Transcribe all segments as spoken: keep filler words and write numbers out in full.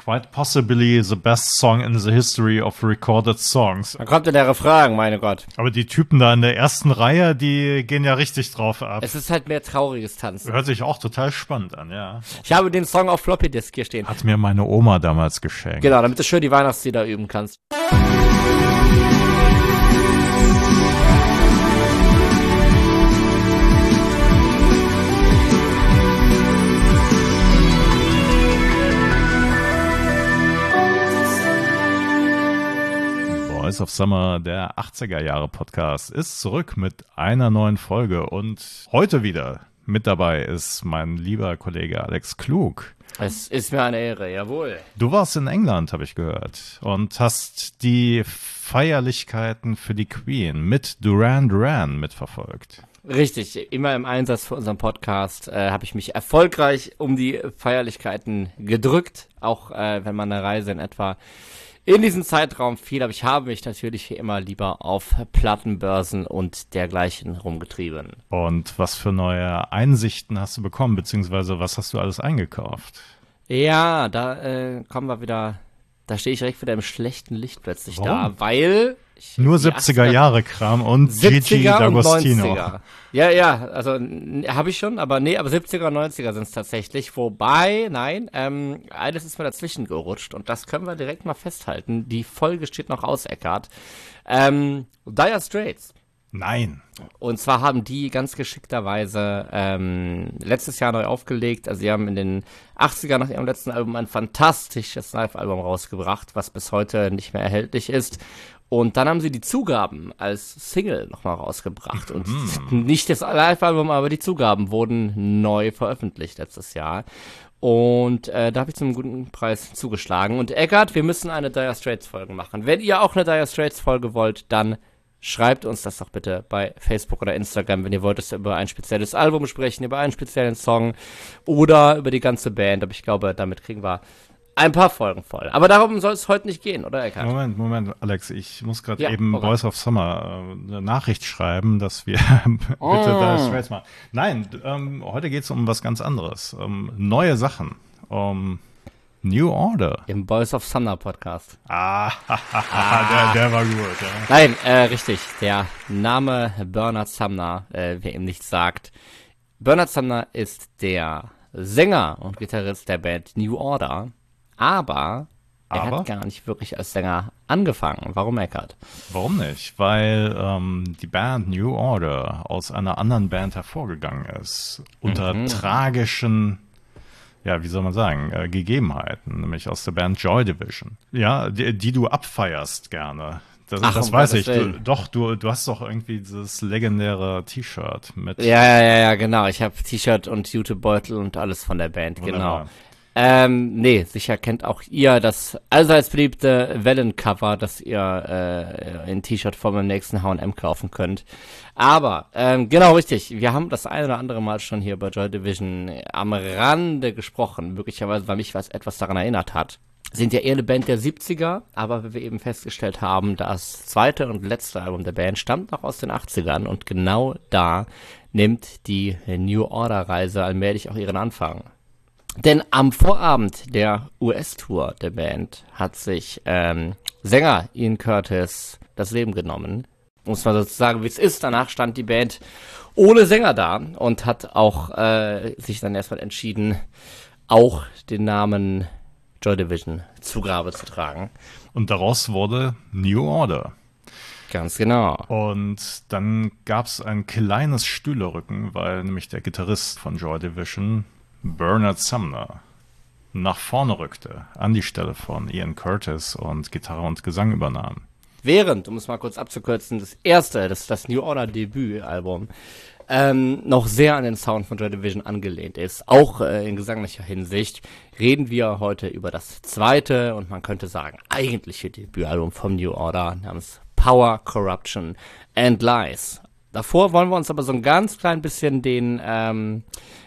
quite possibly the best song in the history of recorded songs. Dann kommt ja der Refrain, meine Gott. Aber die Typen da in der ersten Reihe, die gehen ja richtig drauf ab. Es ist halt mehr trauriges Tanzen. Hört sich auch total spannend an, ja. Ich habe den Song auf Floppy Disk hier stehen. Hat mir meine Oma damals geschenkt. Genau, damit du schön die Weihnachtslieder üben kannst. Voice of Summer, der achtziger-Jahre-Podcast, ist zurück mit einer neuen Folge und heute wieder mit dabei ist mein lieber Kollege Alex Klug. Es ist mir eine Ehre, jawohl. Du warst in England, habe ich gehört, und hast die Feierlichkeiten für die Queen mit Duran Duran mitverfolgt. Richtig, immer im Einsatz für unseren Podcast äh, habe ich mich erfolgreich um die Feierlichkeiten gedrückt, auch äh, wenn man eine Reise in etwa in diesem Zeitraum fiel, aber ich habe mich natürlich wie immer lieber auf Plattenbörsen und dergleichen rumgetrieben. Und was für neue Einsichten hast du bekommen, beziehungsweise was hast du alles eingekauft? Ja, da äh, kommen wir wieder, da stehe ich direkt wieder im schlechten Licht plötzlich Warum? da, weil ich Nur siebziger-Jahre-Kram und Gigi D'Agostino. Und neunziger. Ja, ja, also habe ich schon, aber nee, aber siebziger und neunziger sind es tatsächlich. Wobei, nein, ähm, eines ist mir dazwischen gerutscht und das können wir direkt mal festhalten. Die Folge steht noch aus, Eckart. Ähm, Dire Straits. Nein. Und zwar haben die ganz geschickterweise ähm, letztes Jahr neu aufgelegt. Also sie haben in den achtziger nach ihrem letzten Album ein fantastisches Live-Album rausgebracht, was bis heute nicht mehr erhältlich ist. Und dann haben sie die Zugaben als Single nochmal rausgebracht. Und mhm. nicht das Live-Album, aber die Zugaben wurden neu veröffentlicht letztes Jahr. Und äh, da habe ich zum guten Preis zugeschlagen. Und Eckart, wir müssen eine Dire Straits-Folge machen. Wenn ihr auch eine Dire Straits-Folge wollt, dann schreibt uns das doch bitte bei Facebook oder Instagram, wenn ihr wollt, dass wir über ein spezielles Album sprechen, über einen speziellen Song oder über die ganze Band. Aber ich glaube, damit kriegen wir ein paar Folgen voll. Aber darum soll es heute nicht gehen, oder Eckart? Moment, Moment, Alex, ich muss gerade ja, eben okay. Voice of Summer äh, eine Nachricht schreiben, dass wir bitte oh. Dire Straits machen. Nein, ähm, heute geht es um was ganz anderes. Um neue Sachen. Um New Order. Im Voice of Summer Podcast. Ah, ah. Der, der war gut. Ja. Nein, äh, richtig. Der Name Bernard Sumner, äh, wer ihm nichts sagt. Bernard Sumner ist der Sänger und Gitarrist der Band New Order. Aber er Aber? hat gar nicht wirklich als Sänger angefangen. Warum, Eckart? Warum nicht? Weil ähm, die Band New Order aus einer anderen Band hervorgegangen ist. Unter Mhm. tragischen, ja, wie soll man sagen, äh, Gegebenheiten. Nämlich aus der Band Joy Division. Ja, die, die du abfeierst gerne. Das, Ach, das um weiß Gottes ich. Du, Willen. doch, du, du hast doch irgendwie dieses legendäre T-Shirt mit. Ja, ja, ja, ja, genau. Ich habe T-Shirt und Jutebeutel und alles von der Band, Wunderbar. genau. Ähm, nee, sicher kennt auch ihr das allseits beliebte Wellen-Cover, das ihr äh, in T-Shirt-Form im nächsten H und M kaufen könnt. Aber, ähm, genau richtig, wir haben das ein oder andere Mal schon hier bei Joy Division am Rande gesprochen, möglicherweise, weil mich was etwas daran erinnert hat. Sind ja eher eine Band der siebziger, aber wie wir eben festgestellt haben, das zweite und letzte Album der Band stammt noch aus den achtzigern und genau da nimmt die New Order-Reise allmählich auch ihren Anfang. Denn am Vorabend der U S-Tour der Band hat sich ähm, Sänger Ian Curtis das Leben genommen. Muss man sozusagen, wie es ist. Danach stand die Band ohne Sänger da und hat auch äh, sich dann erstmal entschieden, auch den Namen Joy Division zu Grabe zu tragen. Und daraus wurde New Order. Ganz genau. Und dann gab es ein kleines Stühlerücken, weil nämlich der Gitarrist von Joy Division, Bernard Sumner, nach vorne rückte, an die Stelle von Ian Curtis und Gitarre und Gesang übernahm. Während, um es mal kurz abzukürzen, das erste, das, das New Order Debütalbum, ähm, noch sehr an den Sound von Joy Division angelehnt ist, auch äh, in gesanglicher Hinsicht, reden wir heute über das zweite und man könnte sagen eigentliche Debütalbum vom New Order namens Power, Corruption and Lies. Davor wollen wir uns aber so ein ganz klein bisschen den ähm,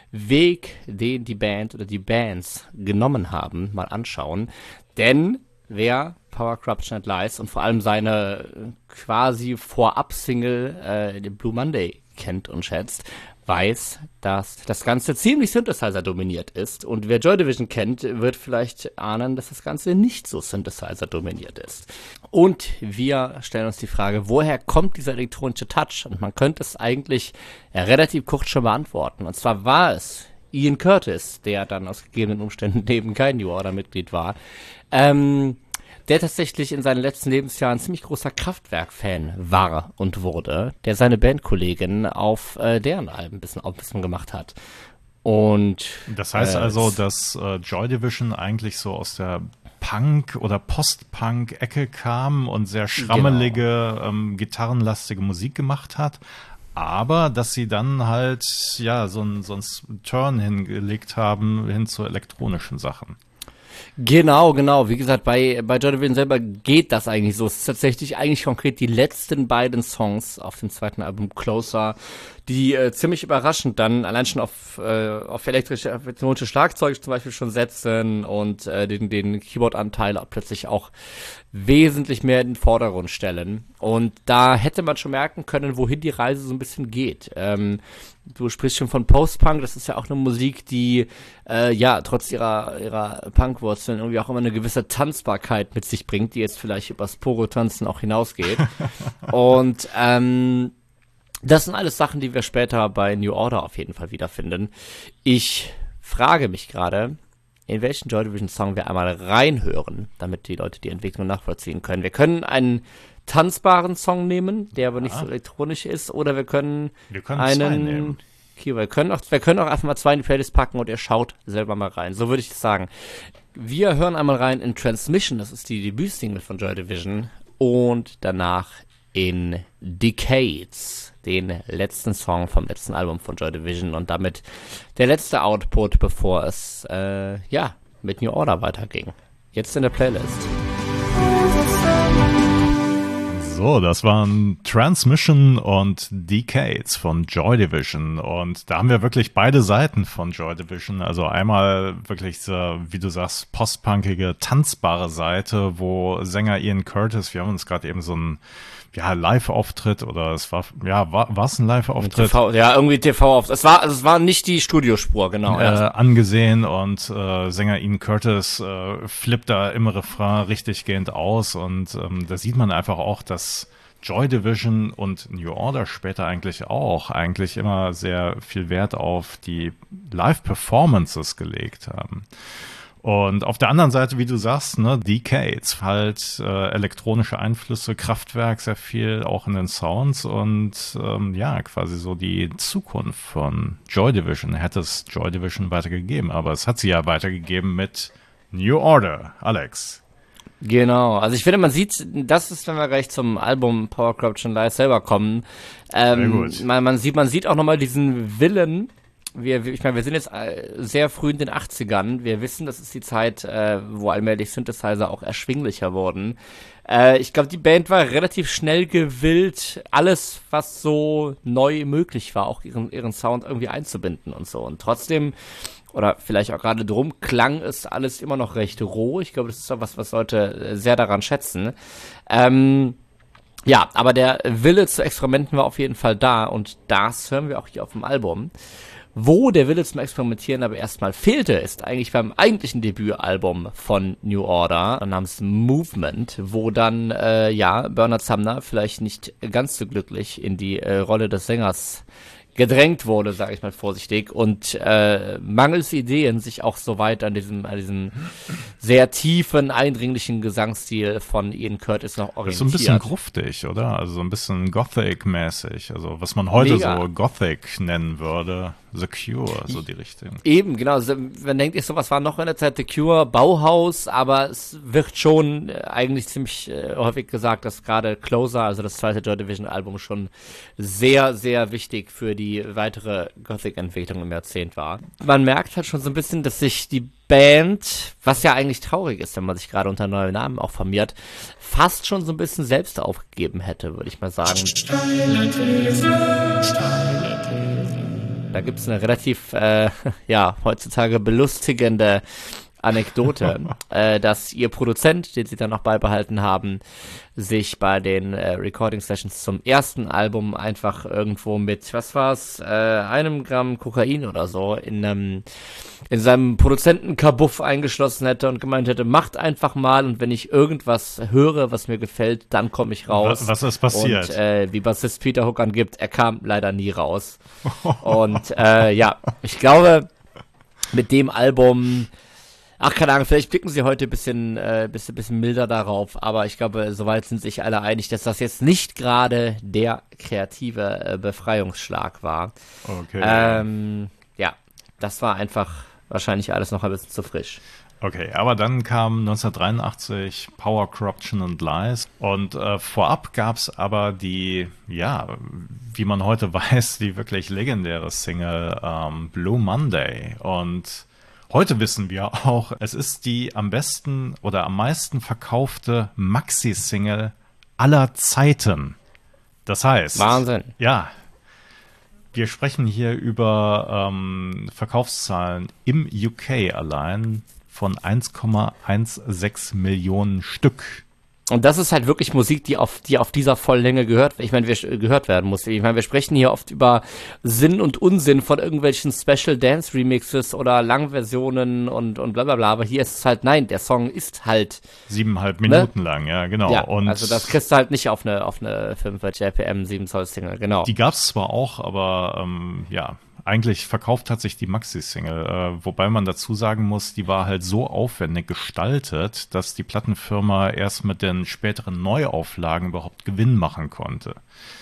Weg, den die Band oder die Bands genommen haben, mal anschauen. Denn wer Power, Corruption and Lies und vor allem seine quasi Vorab-Single, äh, den Blue Monday, kennt und schätzt, weiß, dass das Ganze ziemlich Synthesizer dominiert ist. Und wer Joy Division kennt, wird vielleicht ahnen, dass das Ganze nicht so Synthesizer dominiert ist. Und wir stellen uns die Frage, woher kommt dieser elektronische Touch? Und man könnte es eigentlich ja, relativ kurz schon beantworten. Und zwar war es Ian Curtis, der dann aus gegebenen Umständen eben kein New Order-Mitglied war, ähm, der tatsächlich in seinen letzten Lebensjahren ein ziemlich großer Kraftwerk-Fan war und wurde, der seine Bandkollegin auf äh, deren Alben ein bisschen aufmerksam gemacht hat. Und das heißt äh, also, dass äh, Joy Division eigentlich so aus der Punk- oder Post-Punk-Ecke kam und sehr schrammelige, genau. ähm, gitarrenlastige Musik gemacht hat, aber dass sie dann halt ja so einen so einen Turn hingelegt haben hin zu elektronischen Sachen. Genau, genau. Wie gesagt, bei, bei Joy Division selber geht das eigentlich so. Es ist tatsächlich eigentlich konkret die letzten beiden Songs auf dem zweiten Album Closer, die äh, ziemlich überraschend dann allein schon auf, äh, auf elektrische, auf elektronische Schlagzeuge zum Beispiel schon setzen und äh, den, den Keyboard-Anteil auch plötzlich auch wesentlich mehr in den Vordergrund stellen. Und da hätte man schon merken können, wohin die Reise so ein bisschen geht. Ähm, du sprichst schon von Post-Punk, das ist ja auch eine Musik, die äh, ja trotz ihrer ihrer Punk-Wurzeln irgendwie auch immer eine gewisse Tanzbarkeit mit sich bringt, die jetzt vielleicht übers Poro-Tanzen auch hinausgeht. Und ähm, das sind alles Sachen, die wir später bei New Order auf jeden Fall wiederfinden. Ich frage mich gerade, in welchen Joy Division Song wir einmal reinhören, damit die Leute die Entwicklung nachvollziehen können. Wir können einen tanzbaren Song nehmen, der aber ja. nicht so elektronisch ist, oder wir können, wir können einen zwei nehmen. Okay, wir können auch, wir können auch einfach mal zwei in die Playlist packen und ihr schaut selber mal rein. So würde ich es sagen. Wir hören einmal rein in Transmission, das ist die Debütsingle von Joy Division, und danach in Decades, den letzten Song vom letzten Album von Joy Division und damit der letzte Output, bevor es äh, ja mit New Order weiterging. Jetzt in der Playlist. So, das waren Transmission und Decades von Joy Division, und da haben wir wirklich beide Seiten von Joy Division, also einmal wirklich so, wie du sagst, postpunkige, tanzbare Seite, wo Sänger Ian Curtis, wir haben uns gerade eben so ein ja, Live-Auftritt oder es war, ja, war es ein Live-Auftritt? T V, ja, irgendwie T V-Auftritt. Es war, also es war nicht die Studiospur, genau. Äh, angesehen, und äh, Sänger Ian Curtis äh, flippt da im Refrain richtig gehend aus, und ähm, da sieht man einfach auch, dass Joy Division und New Order später eigentlich auch eigentlich immer sehr viel Wert auf die Live-Performances gelegt haben. Und auf der anderen Seite, wie du sagst, ne, Decades, halt äh, elektronische Einflüsse, Kraftwerk, sehr viel auch in den Sounds, und ähm, ja, quasi so die Zukunft von Joy Division hätte es Joy Division weitergegeben, aber es hat sie ja weitergegeben mit New Order. Alex. Genau, also ich finde, man sieht, das ist, wenn wir gleich zum Album Power Corruption Live selber kommen, ähm, man, man sieht, man sieht auch nochmal diesen Willen. Wir, ich meine, wir sind jetzt sehr früh in den achtzigern. Wir wissen, das ist die Zeit, äh, wo allmählich Synthesizer auch erschwinglicher wurden. Äh, ich glaube, die Band war relativ schnell gewillt, alles, was so neu möglich war, auch ihren, ihren Sound irgendwie einzubinden und so. Und trotzdem, oder vielleicht auch gerade drum, klang es alles immer noch recht roh. Ich glaube, das ist doch was, was Leute sehr daran schätzen. Ähm, ja, aber der Wille zu Experimenten war auf jeden Fall da, und das hören wir auch hier auf dem Album. Wo der Wille zum Experimentieren aber erstmal fehlte, ist eigentlich beim eigentlichen Debütalbum von New Order namens Movement, wo dann, äh, ja, Bernard Sumner vielleicht nicht ganz so glücklich in die äh, Rolle des Sängers gedrängt wurde, sage ich mal vorsichtig, und äh, mangels Ideen sich auch so weit an diesem, an diesem sehr tiefen, eindringlichen Gesangsstil von Ian Curtis noch orientiert. Das ist so ein bisschen gruftig, oder? Also so ein bisschen Gothic-mäßig, also was man heute Mega. so Gothic nennen würde. The Cure, so die Richtung. Eben, genau. Also, man denkt, ich, sowas war noch in der Zeit The Cure, Bauhaus, aber es wird schon äh, eigentlich ziemlich äh, häufig gesagt, dass gerade Closer, also das zweite Joy Division Album, schon sehr, sehr wichtig für die weitere Gothic-Entwicklung im Jahrzehnt war. Man merkt halt schon so ein bisschen, dass sich die Band, was ja eigentlich traurig ist, wenn man sich gerade unter neuen Namen auch formiert, fast schon so ein bisschen selbst aufgegeben hätte, würde ich mal sagen. Steile These, steile These. Da gibt es eine relativ, äh, ja, heutzutage belustigende Anekdote, äh, dass ihr Produzent, den sie dann noch beibehalten haben, sich bei den äh, Recording-Sessions zum ersten Album einfach irgendwo mit, was war's, äh, einem Gramm Kokain oder so in einem in seinem Produzentenkabuff eingeschlossen hätte und gemeint hätte, macht einfach mal und wenn ich irgendwas höre, was mir gefällt, dann komme ich raus. Was, was ist passiert? Und äh, wie Bassist Peter Hook angibt, er kam leider nie raus. Und äh, ja, ich glaube, mit dem Album, ach keine Ahnung, vielleicht blicken sie heute ein bisschen, äh, bisschen, bisschen milder darauf, aber ich glaube, soweit sind sich alle einig, dass das jetzt nicht gerade der kreative äh, Befreiungsschlag war. Okay. Ähm, ja, das war einfach wahrscheinlich alles noch ein bisschen zu frisch. Okay, aber dann kam neunzehnhundertdreiundachtzig Power, Corruption and Lies und äh, vorab gab es aber die, ja, wie man heute weiß, die wirklich legendäre Single ähm, Blue Monday und heute wissen wir auch, es ist die am besten oder am meisten verkaufte Maxi-Single aller Zeiten. Das heißt, Wahnsinn. Ja, wir sprechen hier über ähm, Verkaufszahlen im U K allein von eins Komma sechzehn Millionen Stück. Und das ist halt wirklich Musik, die auf, die auf dieser Volllänge gehört, ich meine, wir, gehört werden muss. Ich meine, wir sprechen hier oft über Sinn und Unsinn von irgendwelchen Special Dance Remixes oder Langversionen und, und bla bla bla, aber hier ist es halt, nein, der Song ist halt siebeneinhalb Minuten ne? lang, ja, genau. Ja, und also das kriegst du halt nicht auf eine, auf eine fünfundvierzig R P M sieben Zoll Single, genau. Die gab's zwar auch, aber ähm, ja, eigentlich verkauft hat sich die Maxi-Single, äh, wobei man dazu sagen muss, die war halt so aufwendig gestaltet, dass die Plattenfirma erst mit den späteren Neuauflagen überhaupt Gewinn machen konnte.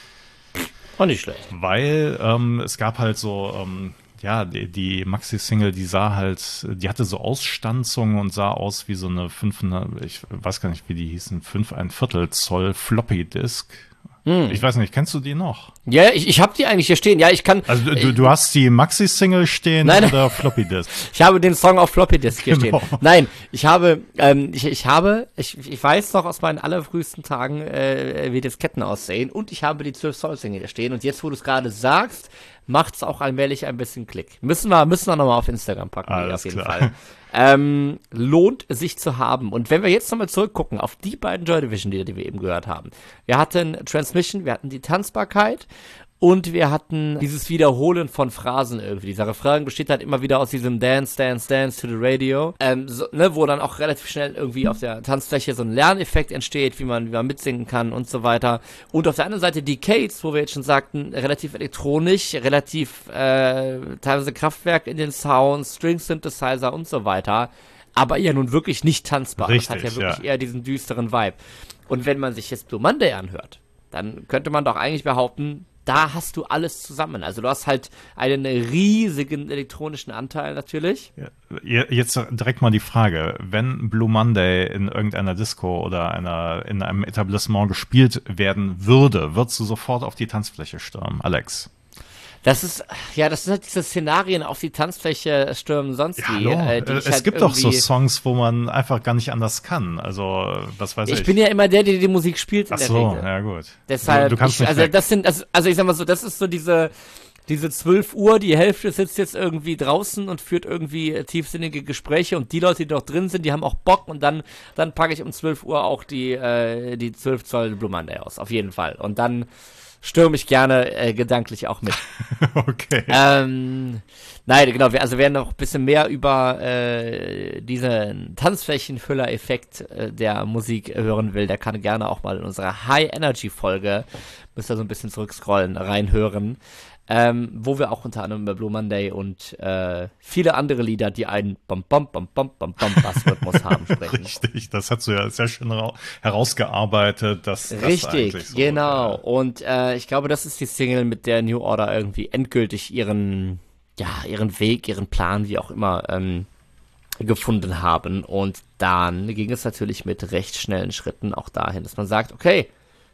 Auch nicht schlecht. Weil ähm, es gab halt so, ähm, ja, die, die Maxi-Single, die sah halt, die hatte so Ausstanzungen und sah aus wie so eine fünf, ich weiß gar nicht, wie die hießen, fünf ein Viertel Zoll Floppy-Disk. Hm. Ich weiß nicht, kennst du die noch? Ja, ich, ich habe die eigentlich hier stehen. Ja, ich kann. Also du, du, du hast die Maxi-Single stehen nein, oder Floppy Disk? Ich habe den Song auf Floppy Disk hier genau. stehen. Nein, ich habe, ähm, ich, ich habe, ich, ich weiß noch aus meinen allerfrühesten Tagen, äh, wie Disketten aussehen und ich habe die zwölf Zoll Single hier stehen und jetzt, wo du es gerade sagst, macht's auch allmählich ein bisschen Klick. Müssen wir, müssen wir nochmal auf Instagram packen, Alles auf jeden klar. Fall. Ähm, lohnt sich zu haben. Und wenn wir jetzt nochmal zurückgucken auf die beiden Joy Division Lieder, die wir eben gehört haben. Wir hatten Transmission, wir hatten die Tanzbarkeit und wir hatten dieses Wiederholen von Phrasen irgendwie. Dieser Refrain besteht halt immer wieder aus diesem Dance, Dance, Dance to the Radio, ähm, so, ne, wo dann auch relativ schnell irgendwie auf der Tanzfläche so ein Lerneffekt entsteht, wie man, wie man mitsingen kann und so weiter. Und auf der anderen Seite Decades, wo wir jetzt schon sagten, relativ elektronisch, relativ äh, teilweise Kraftwerk in den Sounds, String Synthesizer und so weiter. Aber ja nun wirklich nicht tanzbar. Richtig, das hat ja wirklich ja. eher diesen düsteren Vibe. Und wenn man sich jetzt Blue Monday anhört, dann könnte man doch eigentlich behaupten, da hast du alles zusammen. Also du hast halt einen riesigen elektronischen Anteil natürlich. Ja, jetzt direkt mal die Frage, wenn Blue Monday in irgendeiner Disco oder einer, in einem Etablissement gespielt werden würde, würdest du sofort auf die Tanzfläche stürmen, Alex? Das ist, ja, das sind halt diese Szenarien auf die Tanzfläche stürmen, sonst ja, wie. Äh, die es halt gibt doch so Songs, wo man einfach gar nicht anders kann. Also, was weiß ich. Ich bin ja immer der, der die Musik spielt in Ach der so, Regel. ja gut. Deshalb, du, du kannst ich, nicht also weg. das sind, also, also ich sag mal so, das ist so diese, diese zwölf Uhr, die Hälfte sitzt jetzt irgendwie draußen und führt irgendwie tiefsinnige Gespräche und die Leute, die doch drin sind, die haben auch Bock und dann, dann packe ich um zwölf Uhr auch die, äh, die zwölf Zoll Blue Monday aus, auf jeden Fall. Und dann stürme ich gerne äh, gedanklich auch mit. Okay. Ähm, nein, genau, also wer noch ein bisschen mehr über äh, diesen Tanzflächenfüller-Effekt äh, der Musik hören will, der kann gerne auch mal in unserer High-Energy-Folge, müsst ihr so ein bisschen zurückscrollen, reinhören, ähm, wo wir auch unter anderem über Blue Monday und äh, viele andere Lieder, die einen bam bam bam bam bam bam Bassrhythmus haben, sprechen. Richtig, das hast du ja sehr schön herausgearbeitet. Dass, das Richtig, so, genau. Ja. Und äh, ich glaube, das ist die Single, mit der New Order irgendwie endgültig ihren, ja, ihren Weg, ihren Plan, wie auch immer, ähm, gefunden haben. Und dann ging es natürlich mit recht schnellen Schritten auch dahin, dass man sagt, okay,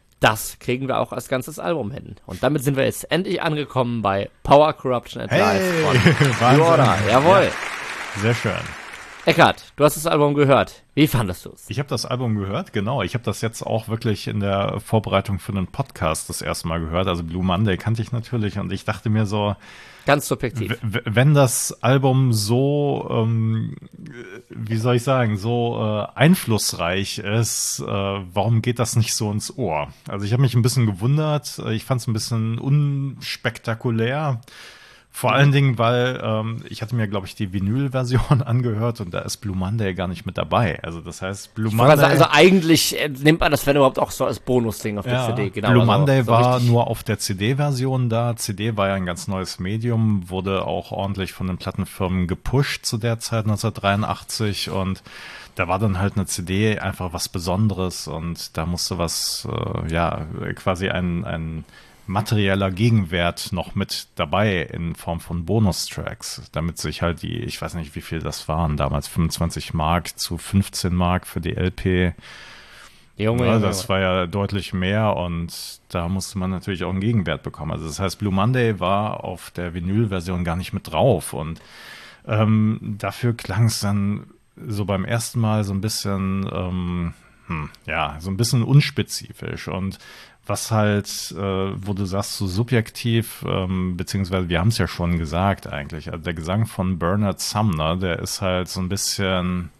das kriegen wir auch als ganzes Album hin. Und damit sind wir jetzt endlich angekommen bei Power, Corruption and Hey, Lies von New Order. Jawohl. Ja, sehr schön. Eckart, du hast das Album gehört. Wie fandest du es? Ich habe das Album gehört, genau. Ich habe das jetzt auch wirklich in der Vorbereitung für einen Podcast das erste Mal gehört. Also Blue Monday kannte ich natürlich und ich dachte mir so, ganz subjektiv. Wenn das Album so, ähm, wie soll ich sagen, so äh, einflussreich ist, äh, warum geht das nicht so ins Ohr? Also ich habe mich ein bisschen gewundert. Ich fand es ein bisschen unspektakulär. Vor allen Dingen, weil ähm, ich hatte mir, glaube ich, die Vinyl-Version angehört und da ist Blue Monday gar nicht mit dabei. Also das heißt, Blue Monday... Also, also eigentlich äh, nimmt man das, wenn überhaupt, auch so als Bonus-Ding auf der ja, C D. Genau, Blue also, Monday so war richtig. nur auf der C D-Version da. C D war ja ein ganz neues Medium, wurde auch ordentlich von den Plattenfirmen gepusht zu der Zeit neunzehnhundertdreiundachtzig und da war dann halt eine C D einfach was Besonderes und da musste was, äh, ja, quasi ein... ein materieller Gegenwert noch mit dabei in Form von Bonustracks, damit sich halt die, ich weiß nicht, wie viel das waren, damals fünfundzwanzig Mark zu fünfzehn Mark für die L P. Junge, ja, Junge, das Junge. war ja deutlich mehr und da musste man natürlich auch einen Gegenwert bekommen. Also das heißt, Blue Monday war auf der Vinyl-Version gar nicht mit drauf und ähm, dafür klang es dann so beim ersten Mal so ein bisschen, ähm, hm, ja, so ein bisschen unspezifisch und was halt, äh, wo du sagst, so subjektiv, ähm, beziehungsweise wir haben es ja schon gesagt eigentlich, also der Gesang von Bernard Sumner, der ist halt so ein bisschen,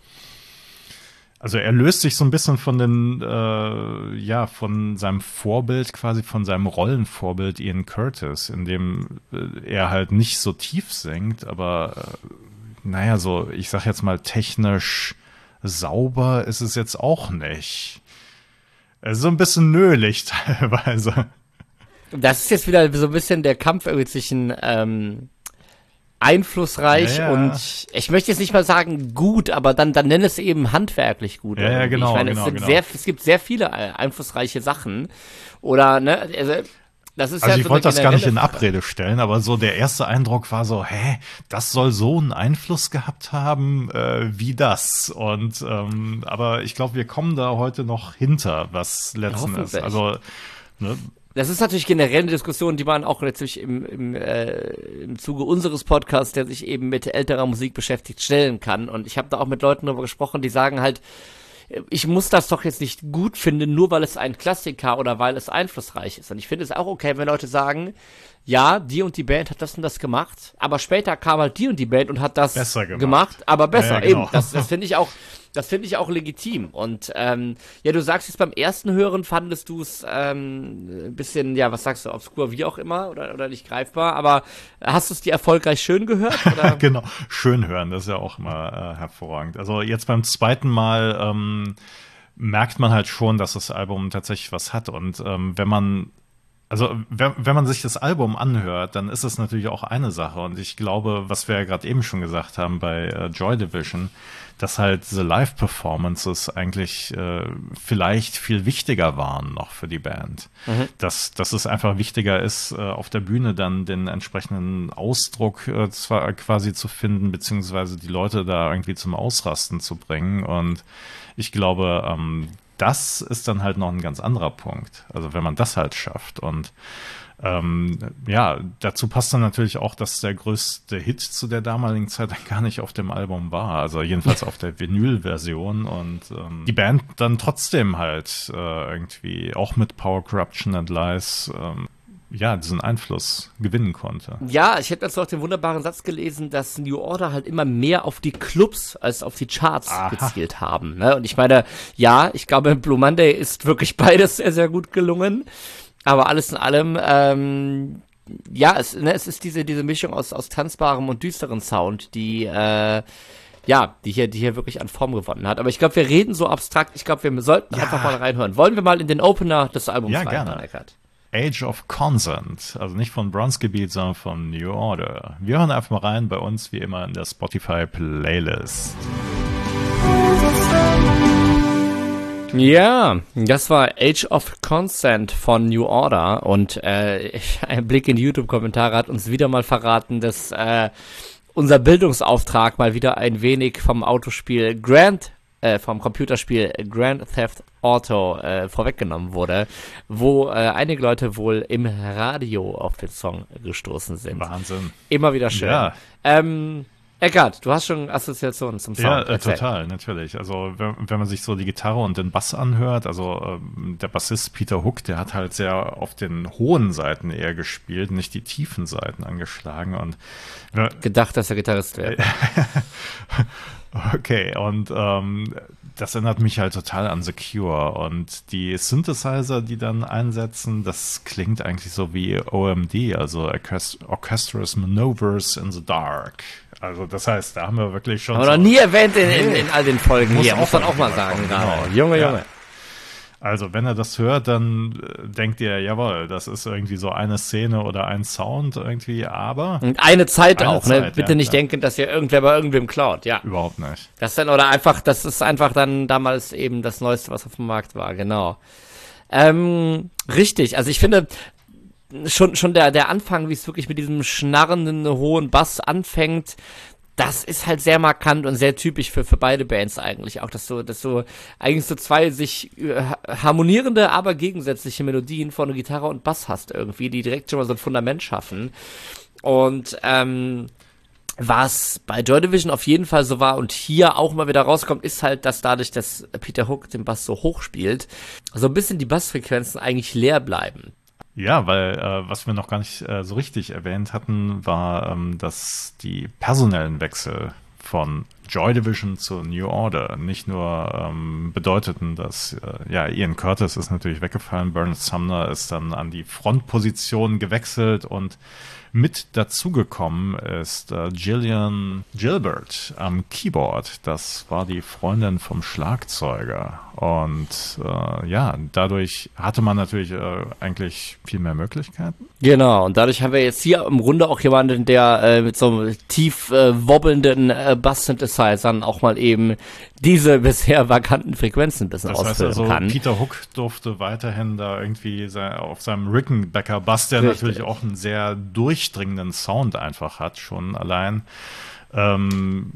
also er löst sich so ein bisschen von den, äh, ja, von seinem Vorbild, quasi von seinem Rollenvorbild Ian Curtis, in dem äh, er halt nicht so tief singt, aber äh, naja, so, ich sag jetzt mal technisch sauber ist es jetzt auch nicht. So ein bisschen nölig teilweise. Das ist jetzt wieder so ein bisschen der Kampf irgendwie zwischen ähm, einflussreich ja, ja. und ich möchte jetzt nicht mal sagen gut, aber dann, dann nenn es eben handwerklich gut. Ja, ja, irgendwie. genau, Ich meine, genau, es, sind genau. Sehr, es gibt sehr viele äh, einflussreiche Sachen oder, ne, also das ist Also ja ich so wollte eine das gar nicht in generelle Abrede stellen, aber so der erste Eindruck war so, hä, das soll so einen Einfluss gehabt haben, äh, wie das. Und ähm, aber ich glaube, wir kommen da heute noch hinter, was letzten ist. Hoffentlich. Also ne, Das ist natürlich generell eine Diskussion, die man auch natürlich im, im, äh, im Zuge unseres Podcasts, der sich eben mit älterer Musik beschäftigt, stellen kann. Und ich habe da auch mit Leuten darüber gesprochen, die sagen halt, ich muss das doch jetzt nicht gut finden, nur weil es ein Klassiker oder weil es einflussreich ist. Und ich finde es auch okay, wenn Leute sagen, ja, die und die Band hat das und das gemacht, aber später kam halt die und die Band und hat das Besser gemacht. gemacht, aber besser. Ja, ja, genau. Eben, das, das finde ich auch, das finde ich auch legitim. Und ähm, ja, du sagst jetzt beim ersten Hören fandest du es ähm, ein bisschen, ja, was sagst du, obskur, wie auch immer, oder, oder nicht greifbar, aber hast du es dir erfolgreich schön gehört? Oder? genau, schön hören, das ist ja auch immer äh, hervorragend. Also jetzt beim zweiten Mal ähm, merkt man halt schon, dass das Album tatsächlich was hat und ähm, wenn man Also wenn, wenn man sich das Album anhört, dann ist es natürlich auch eine Sache. Und ich glaube, was wir ja gerade eben schon gesagt haben bei äh, Joy Division, dass halt the Live-Performances eigentlich äh, vielleicht viel wichtiger waren noch für die Band. Mhm. Dass, dass es einfach wichtiger ist, äh, auf der Bühne dann den entsprechenden Ausdruck äh, zwar quasi zu finden, beziehungsweise die Leute da irgendwie zum Ausrasten zu bringen. Und ich glaube, ähm, das ist dann halt noch ein ganz anderer Punkt. Also wenn man das halt schafft und ähm, ja, dazu passt dann natürlich auch, dass der größte Hit zu der damaligen Zeit dann gar nicht auf dem Album war, also jedenfalls auf der Vinyl-Version und ähm, die Band dann trotzdem halt äh, irgendwie auch mit Power, Corruption and Lies ähm, ja, diesen Einfluss gewinnen konnte. Ja, ich hätte dazu auch den wunderbaren Satz gelesen, dass New Order halt immer mehr auf die Clubs als auf die Charts Aha. gezielt haben. Ne? Und ich meine, ja, ich glaube, Blue Monday ist wirklich beides sehr, sehr gut gelungen. Aber alles in allem, ähm, ja, es, ne, es ist diese, diese Mischung aus, aus tanzbarem und düsteren Sound, die, äh, ja, die hier, die hier wirklich an Form gewonnen hat. Aber ich glaube, wir reden so abstrakt. Ich glaube, wir sollten ja. einfach mal reinhören. Wollen wir mal in den Opener des Albums ja, reinhören, gerne. Eckart? Age of Consent, also nicht von Bronze Beat, sondern von New Order. Wir hören einfach mal rein bei uns, wie immer, in der Spotify-Playlist. Ja, das war Age of Consent von New Order und äh, ein Blick in die YouTube-Kommentare hat uns wieder mal verraten, dass äh, unser Bildungsauftrag mal wieder ein wenig vom Autospiel Grand, äh, vom Computerspiel Grand Theft Auto äh, vorweggenommen wurde, wo äh, einige Leute wohl im Radio auf den Song gestoßen sind. Wahnsinn. Immer wieder schön. Ja. Ähm, Eckart, du hast schon Assoziationen zum Sound. Ja, äh, total, natürlich. Also wenn, wenn man sich so die Gitarre und den Bass anhört, also ähm, der Bassist Peter Hook, der hat halt sehr auf den hohen Seiten eher gespielt, nicht die tiefen Seiten angeschlagen. Und äh, gedacht, dass er Gitarrist wäre. Okay, und ähm, das erinnert mich halt total an The Cure. Und die Synthesizer, die dann einsetzen, das klingt eigentlich so wie O M D, also Orchest- Orchestrous Maneuvers in the Dark. Also das heißt, da haben wir wirklich schon... Aber so noch nie erwähnt in, in, in all den Folgen muss hier, auch muss man auch mal mal sagen. kommen, Gerade. genau. Junge, Ja. Junge. Also wenn er das hört, dann äh, denkt ihr, jawohl, das ist irgendwie so eine Szene oder ein Sound irgendwie, aber Und eine Zeit Eine auch, ne? Zeit, Bitte ja, nicht ja. denken, dass ihr irgendwer bei irgendwem klaut, ja. überhaupt nicht. Das dann, oder einfach, das ist einfach dann damals eben das Neueste, was auf dem Markt war, genau. Ähm, richtig, also ich finde, schon, schon der, der Anfang, wie es wirklich mit diesem schnarrenden, hohen Bass anfängt, das ist halt sehr markant und sehr typisch für, für beide Bands eigentlich auch, dass so, dass so eigentlich so zwei sich äh, harmonierende, aber gegensätzliche Melodien von Gitarre und Bass hast irgendwie, die direkt schon mal so ein Fundament schaffen. Und ähm, was bei Joy Division auf jeden Fall so war und hier auch mal wieder rauskommt, ist halt, dass dadurch, dass Peter Hook den Bass so hoch spielt, so ein bisschen die Bassfrequenzen eigentlich leer bleiben. Ja, weil äh, was wir noch gar nicht äh, so richtig erwähnt hatten, war, ähm, dass die personellen Wechsel von Joy Division zu New Order nicht nur ähm, bedeuteten, dass äh, ja Ian Curtis ist natürlich weggefallen, Bernard Sumner ist dann an die Frontposition gewechselt und mit dazugekommen ist äh, Gillian Gilbert am Keyboard. Das war die Freundin vom Schlagzeuger. Und äh, ja, dadurch hatte man natürlich äh, eigentlich viel mehr Möglichkeiten. Genau, und dadurch haben wir jetzt hier im Grunde auch jemanden, der äh, mit so einem tief äh, wobbelnden äh, Bass-Synthesizern auch mal eben diese bisher vakanten Frequenzen ein bisschen Das heißt ausfüllen also, kann. Peter Hook durfte weiterhin da irgendwie sein, auf seinem Rickenbacker Bass, der Richtig. natürlich auch einen sehr durchdringenden Sound einfach hat, schon allein. Ähm,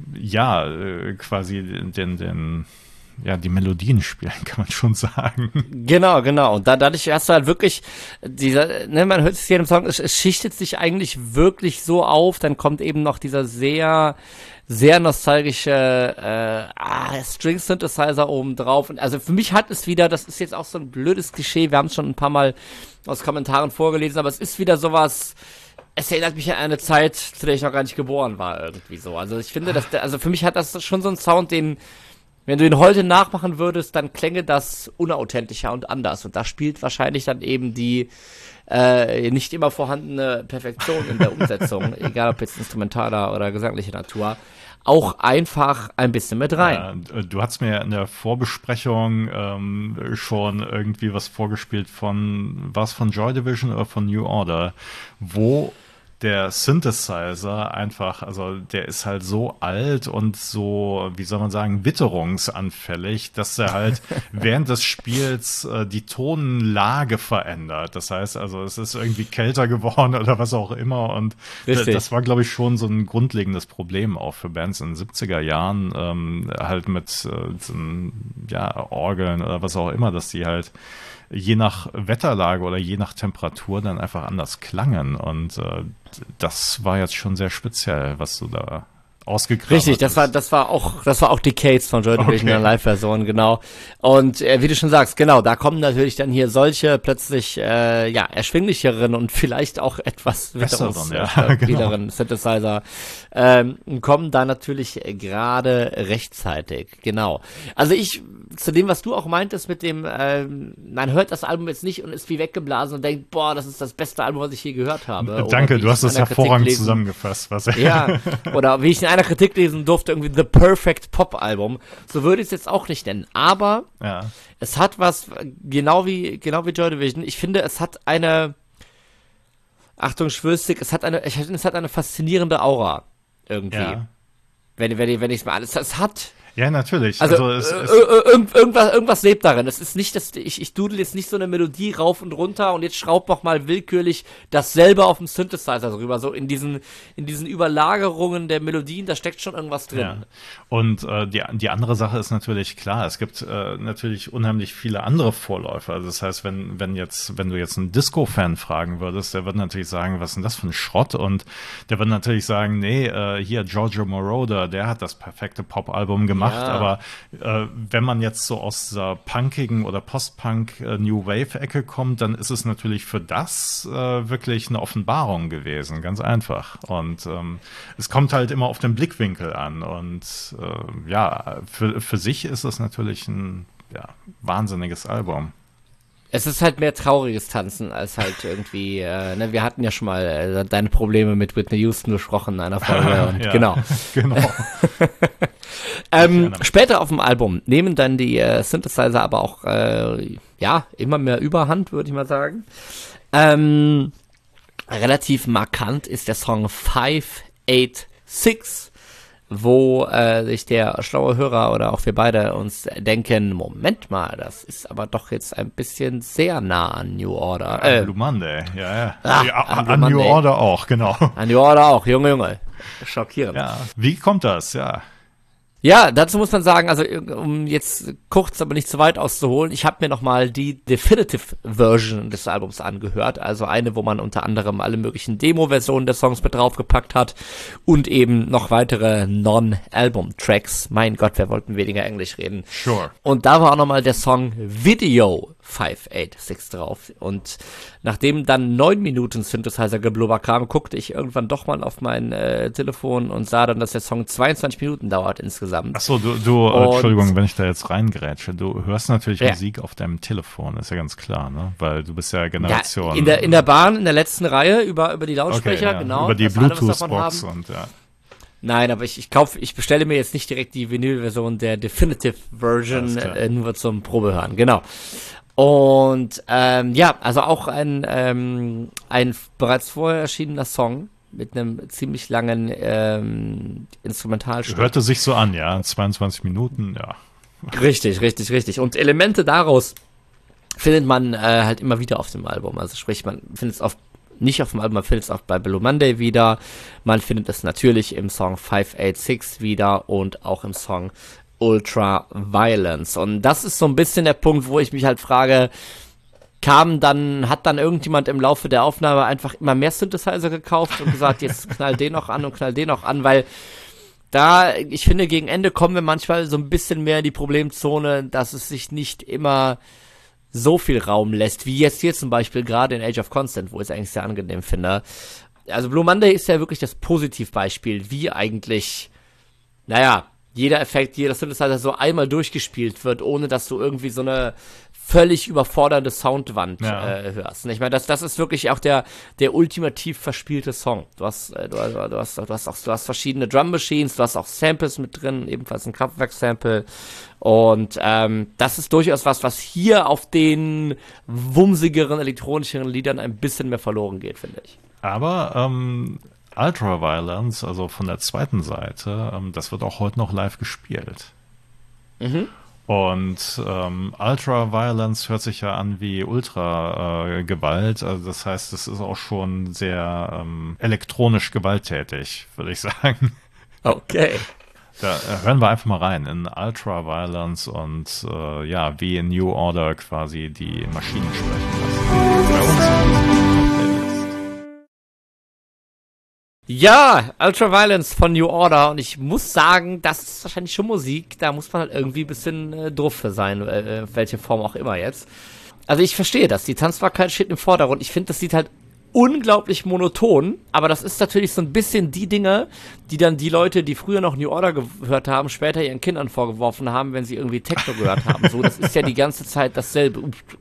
ja, äh, quasi den, den, ja, die Melodien spielen, kann man schon sagen. Genau, genau. Und da, dadurch hast du halt wirklich dieser, ne, man hört es hier im Song, es, es schichtet sich eigentlich wirklich so auf, dann kommt eben noch dieser sehr, sehr nostalgische äh, ah, String-Synthesizer oben drauf. Und also für mich hat es wieder, das ist jetzt auch so ein blödes Klischee, wir haben es schon ein paar Mal aus Kommentaren vorgelesen, aber es ist wieder sowas, es erinnert mich an eine Zeit, zu der ich noch gar nicht geboren war, irgendwie so. Also ich finde, dass der, also für mich hat das schon so einen Sound, den, wenn du ihn heute nachmachen würdest, dann klänge das unauthentischer und anders. Und da spielt wahrscheinlich dann eben die äh, nicht immer vorhandene Perfektion in der Umsetzung, egal ob jetzt instrumentaler oder gesangliche Natur, auch einfach ein bisschen mit rein. Ja, du hast mir in der Vorbesprechung ähm, schon irgendwie was vorgespielt von, was von Joy Division oder von New Order, wo der Synthesizer einfach, also der ist halt so alt und so, wie soll man sagen, witterungsanfällig, dass er halt während des Spiels äh, die Tonlage verändert. Das heißt also, es ist irgendwie kälter geworden oder was auch immer und Richtig. das war, glaube ich, schon so ein grundlegendes Problem auch für Bands in den siebziger Jahren, ähm, halt mit äh, so, ja, Orgeln oder was auch immer, dass die halt je nach Wetterlage oder je nach Temperatur dann einfach anders klangen. Und äh, das war jetzt schon sehr speziell, was du da ausgegraben hast. Richtig, das war, das war auch, das war auch Decades von Joy Division Okay. in der Live-Version, genau. Und äh, wie du schon sagst, genau, da kommen natürlich dann hier solche plötzlich, äh, ja, erschwinglicheren und vielleicht auch etwas Besseren, witterungsstabileren ja, genau. Synthesizer, ähm, kommen da natürlich gerade rechtzeitig, genau. Also ich, zu dem, was du auch meintest mit dem, ähm, man hört das Album jetzt nicht und ist wie weggeblasen und denkt, boah, das ist das beste Album, was ich je gehört habe. Oder Danke, wie du ich hast in das einer Kritik hervorragend lesen- zusammengefasst. Was Ja, oder wie ich in einer Kritik lesen durfte, irgendwie The Perfect Pop Album. So würde ich es jetzt auch nicht nennen. Aber ja. es hat was, genau wie, genau wie Joy Division. Ich finde, es hat eine, Achtung, Schwörstig, es hat eine, ich finde, es hat eine faszinierende Aura. Irgendwie. Ja. Wenn, wenn, wenn ich es mal alles, es hat, Ja, natürlich. Also, also es, äh, es, äh, irgend, irgendwas, irgendwas lebt darin. Es ist nicht, dass ich, ich dudel jetzt nicht so eine Melodie rauf und runter und jetzt schraub noch mal willkürlich dasselbe auf dem Synthesizer drüber. So in diesen, in diesen Überlagerungen der Melodien, da steckt schon irgendwas drin. Ja. Und äh, die, die andere Sache ist natürlich klar, es gibt äh, natürlich unheimlich viele andere Vorläufer. Also das heißt, wenn, wenn jetzt, wenn du jetzt einen Disco-Fan fragen würdest, der wird natürlich sagen, was ist denn das für ein Schrott? Und der wird natürlich sagen, nee, äh, hier Giorgio Moroder, der hat das perfekte Pop-Album gemacht. Ja. Aber äh, wenn man jetzt so aus dieser punkigen oder Post-Punk äh, New Wave-Ecke kommt, dann ist es natürlich für das äh, wirklich eine Offenbarung gewesen, ganz einfach. Und ähm, es kommt halt immer auf den Blickwinkel an. Und äh, ja, für, für sich ist es natürlich ein ja, wahnsinniges Album. Es ist halt mehr trauriges Tanzen als halt irgendwie, äh, ne, wir hatten ja schon mal äh, deine Probleme mit Whitney Houston besprochen in einer Folge und ja, genau. genau. ähm, später auf dem Album nehmen dann die äh, Synthesizer aber auch, äh, ja, immer mehr Überhand, würde ich mal sagen. Ähm, relativ markant ist der Song five eight six, wo äh, sich der schlaue Hörer oder auch wir beide uns denken, Moment mal, das ist aber doch jetzt ein bisschen sehr nah an New Order. Äh, Blue Monday, ja, ja. Ah, ja an, an New Order auch, genau. An New Order auch, Junge, Junge. Schockierend. Ja, wie kommt das, ja? Ja, dazu muss man sagen, also um jetzt kurz, aber nicht zu weit auszuholen, ich habe mir nochmal die Definitive Version des Albums angehört, also eine, wo man unter anderem alle möglichen Demo-Versionen der Songs mit draufgepackt hat und eben noch weitere Non-Album-Tracks. Mein Gott, wir wollten weniger Englisch reden. Sure. Und da war auch nochmal der Song Video five eight six drauf. Und nachdem dann neun Minuten Synthesizer geblubber kam, guckte ich irgendwann doch mal auf mein äh, Telefon und sah dann, dass der Song zweiundzwanzig Minuten dauert insgesamt. Achso, du, du äh, Entschuldigung, wenn ich da jetzt reingrätsche. Du hörst natürlich ja. Musik auf deinem Telefon, ist ja ganz klar, ne? Weil du bist ja Generation. Ja, in der in der Bahn, in der letzten Reihe, über über die Lautsprecher, okay, ja. genau. Über die Bluetooth-Box und ja. Nein, aber ich, ich kaufe, ich bestelle mir jetzt nicht direkt die Vinyl-Version der Definitive Version, äh, nur zum Probehören, genau. Und ähm, ja, also auch ein ähm, ein bereits vorher erschienener Song mit einem ziemlich langen ähm, Instrumentalstück. Hörte sich so an, ja, zweiundzwanzig Minuten, ja. Richtig, richtig, richtig. Und Elemente daraus findet man äh, halt immer wieder auf dem Album. Also sprich, man findet es oft nicht auf dem Album, man findet es auch bei Blue Monday wieder. Man findet es natürlich im Song five eight six wieder und auch im Song Ultra Violence. Und das ist so ein bisschen der Punkt, wo ich mich halt frage, kam dann, hat dann irgendjemand im Laufe der Aufnahme einfach immer mehr Synthesizer gekauft und gesagt, jetzt knall den noch an und knall den noch an, weil da, ich finde, gegen Ende kommen wir manchmal so ein bisschen mehr in die Problemzone, dass es sich nicht immer so viel Raum lässt, wie jetzt hier zum Beispiel gerade in Age of Constant, wo ich es eigentlich sehr angenehm finde. Also Blue Monday ist ja wirklich das Positivbeispiel, wie eigentlich, naja, jeder Effekt, jeder Synthesizer so einmal durchgespielt wird, ohne dass du irgendwie so eine völlig überfordernde Soundwand ja. äh, hörst. Ich meine, das, das ist wirklich auch der, der ultimativ verspielte Song. Du hast, äh, du, du, hast, du hast auch, du hast verschiedene Drum Machines, du hast auch Samples mit drin, ebenfalls ein Kraftwerk-Sample. Und ähm, das ist durchaus was, was hier auf den wumsigeren, elektronischeren Liedern ein bisschen mehr verloren geht, finde ich. Aber ähm, Ultra Violence, also von der zweiten Seite, ähm, das wird auch heute noch live gespielt. Mhm. Und ähm, Ultra Violence hört sich ja an wie Ultra äh, Gewalt, also das heißt, es ist auch schon sehr ähm, elektronisch gewalttätig, würde ich sagen. Okay. Da äh, hören wir einfach mal rein in Ultra Violence und äh, ja, wie in New Order quasi die Maschinen sprechen lassen. Bei uns. Ja, Ultraviolence von New Order und ich muss sagen, das ist wahrscheinlich schon Musik, da muss man halt irgendwie ein bisschen äh, drauf für sein, äh, welche Form auch immer jetzt. Also ich verstehe das, die Tanzbarkeit steht im Vordergrund, ich finde, das sieht halt unglaublich monoton, aber das ist natürlich so ein bisschen die Dinge, die dann die Leute, die früher noch New Order gehört haben, später ihren Kindern vorgeworfen haben, wenn sie irgendwie Techno gehört haben. So, das ist ja die ganze Zeit dasselbe.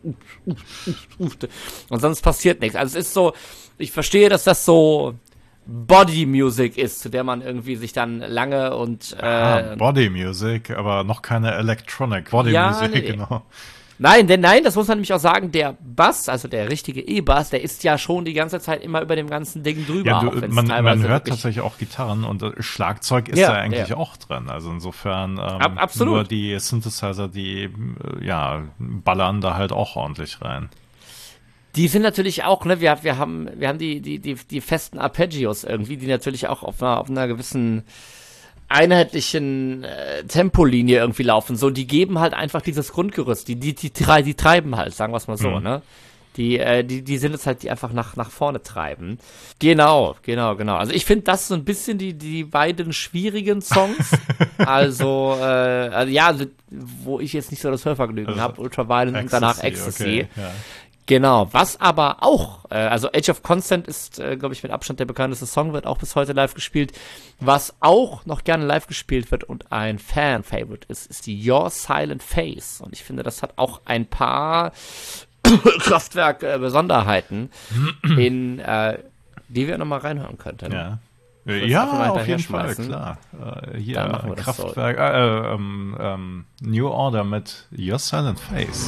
Und sonst passiert nichts. Also es ist so, ich verstehe, dass das so Body Music ist, zu der man irgendwie sich dann lange und äh, ah, Body Music, aber noch keine Electronic Body ja, Music, nee. genau. Nein, denn nein, das muss man nämlich auch sagen, der Bass, also der richtige E-Bass, der ist ja schon die ganze Zeit immer über dem ganzen Ding drüber. Ja, du, auch man, man hört tatsächlich auch Gitarren und Schlagzeug ist ja, da eigentlich ja. auch drin. Also insofern ähm, Ab, absolut. nur die Synthesizer, die ja ballern da halt auch ordentlich rein. Die sind natürlich auch, ne, wir, wir haben, wir haben die, die, die, die festen Arpeggios irgendwie, die natürlich auch auf einer, auf einer gewissen einheitlichen äh, Tempolinie irgendwie laufen. So, die geben halt einfach dieses Grundgerüst. Die, die, die, die, die treiben halt, sagen wir es mal so, mhm. ne? Die, äh, die, die sind es halt, die einfach nach, nach vorne treiben. Genau, genau, genau. Also ich finde das so ein bisschen die, die beiden schwierigen Songs. also, äh, also ja, wo ich jetzt nicht so das Hörvergnügen also, habe, Ultraviolent und danach Ecstasy. Okay, ja. Genau, was aber auch, äh, also Age of Consent ist, äh, glaube ich, mit Abstand der bekannteste Song, wird auch bis heute live gespielt. Was auch noch gerne live gespielt wird und ein Fan-Favorite ist, ist die Your Silent Face. Und ich finde, das hat auch ein paar Kraftwerk-Besonderheiten, in äh, die wir nochmal reinhören könnten. Ja. Ja, auf jeden Fall, klar. Uh, hier, Kraftwerk, so. äh, ähm, ähm, New Order mit Your Silent Face.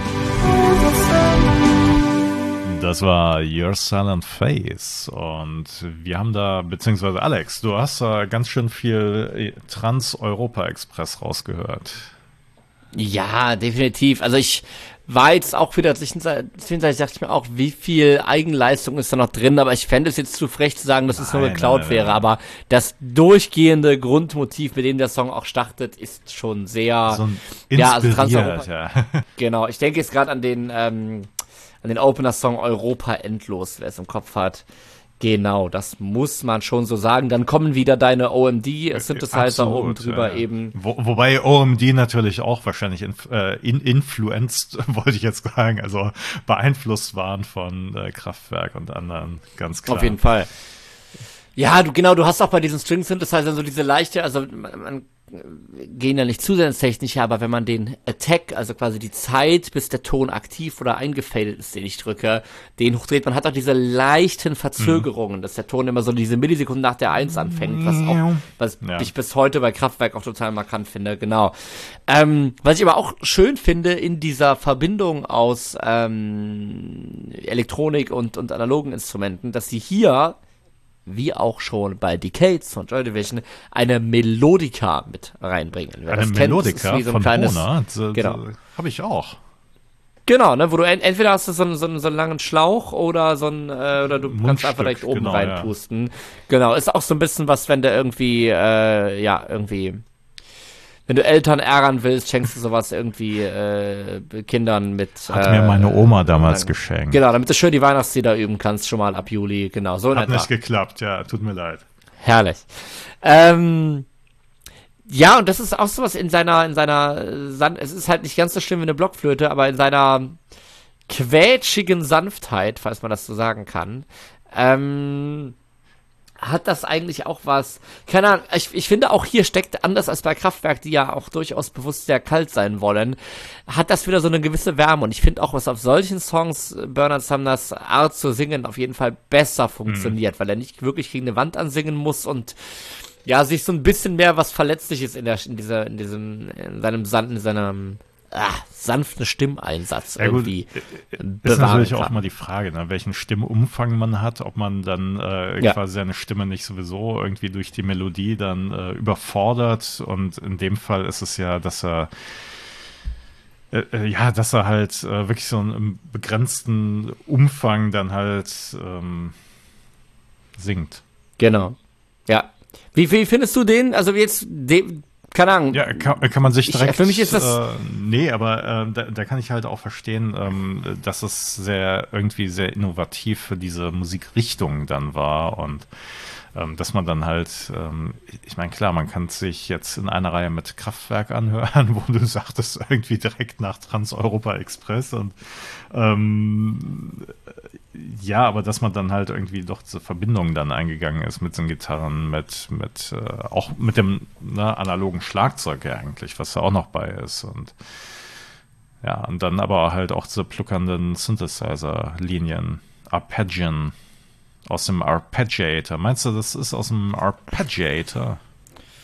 Das war Your Silent Face und wir haben da, beziehungsweise Alex, du hast da ganz schön viel Trans-Europa-Express rausgehört. Ja, definitiv. Also ich war jetzt auch wieder, zwischenzeitlich dachte ich mir auch, wie viel Eigenleistung ist da noch drin, aber ich fände es jetzt zu frech zu sagen, dass es nur geklaut wäre, nein. Aber das durchgehende Grundmotiv, mit dem der Song auch startet, ist schon sehr, so ja, also Trans-Europa. Ja. Genau, ich denke jetzt gerade an den, ähm, an den Opener-Song Europa endlos, wer es im Kopf hat. Genau, das muss man schon so sagen. Dann kommen wieder deine O M D-Synthesizer oben drüber ja. eben. Wo, wobei O M D natürlich auch wahrscheinlich in, äh, in, influenced, wollte ich jetzt sagen, also beeinflusst waren von äh, Kraftwerk und anderen, ganz klar. Auf jeden Fall. Ja, du genau, du hast auch bei diesen String-Synthesizern so diese leichte, also man, man gehen ja nicht zu sehr ins Technische, aber wenn man den Attack, also quasi die Zeit, bis der Ton aktiv oder eingefadet ist, den ich drücke, den hochdreht, man hat auch diese leichten Verzögerungen, mhm. dass der Ton immer so diese Millisekunden nach der Eins anfängt, was auch, was ja. ich bis heute bei Kraftwerk auch total markant finde, genau. Ähm, was ich aber auch schön finde in dieser Verbindung aus ähm, Elektronik und, und analogen Instrumenten, dass sie hier wie auch schon bei Decades von Joy Division, eine Melodika mit reinbringen. Wer eine Melodika kennt, so ein von kleines, Bona, genau. Habe ich auch. Genau, ne, wo du ent- entweder hast du so einen, so einen, so einen langen Schlauch oder so einen, äh, oder du Mundstück, kannst einfach direkt oben genau, reinpusten. Ja. Genau, ist auch so ein bisschen was, wenn du irgendwie, äh, ja, irgendwie, wenn du Eltern ärgern willst, schenkst du sowas irgendwie äh, Kindern mit. Hat äh, mir meine Oma damals dann, geschenkt. Genau, damit du schön die Weihnachtslieder üben kannst, schon mal ab Juli. Genau, so Hat nicht geklappt, ja, tut mir leid. Herrlich. Ähm, ja, und das ist auch sowas in seiner, in seiner, San- es ist halt nicht ganz so schlimm wie eine Blockflöte, aber in seiner quetschigen Sanftheit, falls man das so sagen kann, ähm, hat das eigentlich auch was, keine Ahnung, ich, ich finde auch hier steckt, anders als bei Kraftwerk, die ja auch durchaus bewusst sehr kalt sein wollen, hat das wieder so eine gewisse Wärme und ich finde auch, was auf solchen Songs Bernard Sumners Art zu singen auf jeden Fall besser funktioniert, mhm. weil er nicht wirklich gegen eine Wand ansingen muss und ja, sich so ein bisschen mehr was Verletzliches in der, in dieser, in diesem, in seinem Sand, in seinem Ah, sanften Stimmeinsatz ja, irgendwie gut, ist natürlich kann. Auch mal die Frage, ne, welchen Stimmumfang man hat, ob man dann äh, ja. quasi seine Stimme nicht sowieso irgendwie durch die Melodie dann äh, überfordert und in dem Fall ist es ja, dass er äh, äh, ja, dass er halt äh, wirklich so einen begrenzten Umfang dann halt ähm, singt. Genau, ja. Wie, wie findest du den, also jetzt de- keine Ahnung. Ja, kann, kann man sich direkt. Ich, für mich ist das. Äh, nee, aber äh, da, da kann ich halt auch verstehen, ähm, dass es sehr irgendwie sehr innovativ für diese Musikrichtung dann war und ähm, dass man dann halt, ähm, ich meine, klar, man kann sich jetzt in einer Reihe mit Kraftwerk anhören, wo du sagtest, irgendwie direkt nach Trans-Europa Express und ähm, ja, aber dass man dann halt irgendwie doch diese Verbindung dann eingegangen ist mit den Gitarren, mit, mit äh, auch mit dem ne, analogen Schlagzeug ja eigentlich, was da auch noch bei ist und ja, und dann aber halt auch diese pluckernden Synthesizer-Linien, Arpeggian aus dem Arpeggiator. Meinst du, das ist aus dem Arpeggiator?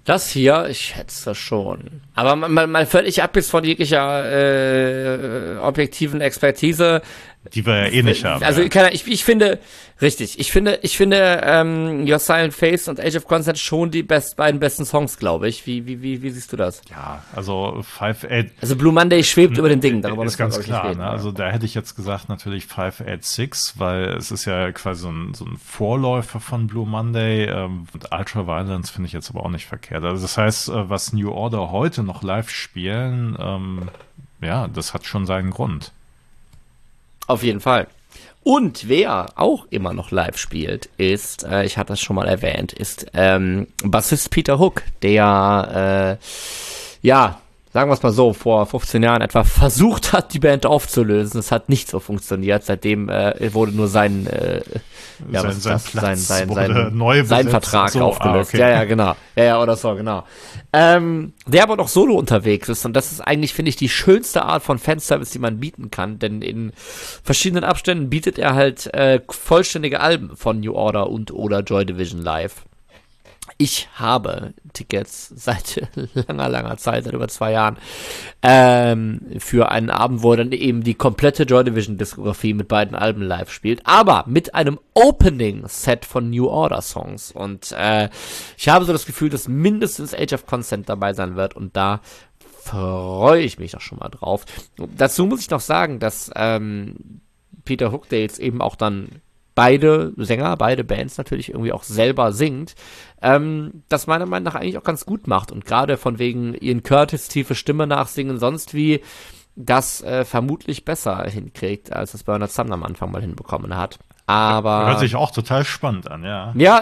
Das hier, ich schätze schon. Aber mal, mal völlig ab jetzt von jeglicher äh, objektiven Expertise. Die wir ja eh nicht haben. Also ja. kann, ich, ich finde, richtig, ich finde, ich finde ähm, Your Silent Face und Age of Consent schon die best, beiden besten Songs, glaube ich. Wie, wie, wie, wie siehst du das? Ja, also Five Eight. Also Blue Monday schwebt über den Dingen, darüber ist ganz wir, klar. reden, Ne? ja. Also da hätte ich jetzt gesagt natürlich Five Eight Six, weil es ist ja quasi so ein, so ein Vorläufer von Blue Monday. Ähm, und Ultraviolence finde ich jetzt aber auch nicht verkehrt. Also das heißt, äh, was New Order heute noch live spielen, ähm, ja, das hat schon seinen Grund. Auf jeden Fall. Und wer auch immer noch live spielt, ist, äh, ich hatte das schon mal erwähnt, ist ähm, Bassist Peter Hook, der, äh, ja, sagen wir es mal so, vor fünfzehn Jahren etwa versucht hat, die Band aufzulösen. Es hat nicht so funktioniert. Seitdem äh, wurde nur sein, äh, ja, sein, was ist sein, das? Platz sein, sein, wurde sein, neu sein besetzt. Vertrag so, aufgelöst. Ah, okay. Ja, ja, genau. Ja, ja, oder so, genau. Ähm, der aber noch solo unterwegs ist und das ist eigentlich, finde ich, die schönste Art von Fanservice, die man bieten kann, denn in verschiedenen Abständen bietet er halt äh, vollständige Alben von New Order und oder Joy Division live. Ich habe Tickets seit langer, langer Zeit, seit über zwei Jahren, ähm, für einen Abend, wo er dann eben die komplette Joy Division Diskografie mit beiden Alben live spielt, aber mit einem Opening-Set von New Order Songs. Und äh, ich habe so das Gefühl, dass mindestens Age of Consent dabei sein wird und da freue ich mich doch schon mal drauf. Dazu muss ich noch sagen, dass ähm, Peter Hook, der jetzt eben auch dann beide Sänger, beide Bands natürlich irgendwie auch selber singt, ähm, das meiner Meinung nach eigentlich auch ganz gut macht und gerade von wegen Ian Curtis tiefe Stimme nachsingen, sonst wie das äh, vermutlich besser hinkriegt, als es Bernard Sumner am Anfang mal hinbekommen hat. Aber hört sich auch total spannend an, ja. Ja,